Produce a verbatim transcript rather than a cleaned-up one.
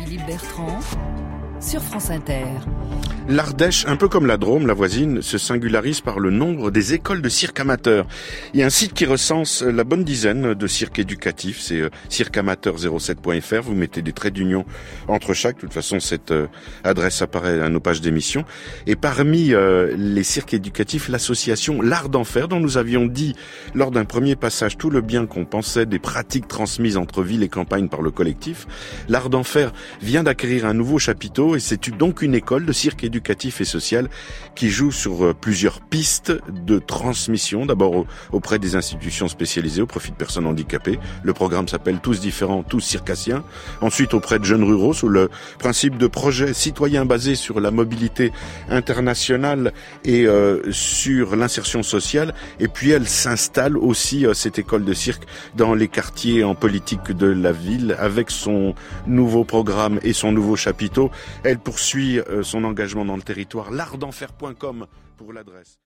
Philippe Bertrand sur France Inter. L'Ardèche, un peu comme la Drôme, la voisine, se singularise par le nombre des écoles de cirque amateurs. Il y a un site qui recense la bonne dizaine de cirques éducatifs, c'est euh, cirque amateur zéro sept point f r. Vous mettez des traits d'union entre chaque. De toute façon, cette euh, adresse apparaît à nos pages d'émission. Et parmi euh, les cirques éducatifs, l'association L'Art d'Enfer, dont nous avions dit lors d'un premier passage tout le bien qu'on pensait des pratiques transmises entre ville et campagne par le collectif. L'Art d'Enfer vient d'acquérir un nouveau chapiteau et c'est donc une école de cirque éducatif éducatif et social qui joue sur plusieurs pistes de transmission, d'abord auprès des institutions spécialisées au profit de personnes handicapées. Le programme s'appelle Tous différents, tous circassiens. Ensuite auprès de jeunes ruraux sous le principe de projet citoyen basé sur la mobilité internationale et euh, sur l'insertion sociale. Et puis elle s'installe aussi, euh, cette école de cirque, dans les quartiers en politique de la ville avec son nouveau programme et son nouveau chapiteau. Elle poursuit euh, son engagement dans le territoire, l'art d'enfer point com pour l'adresse.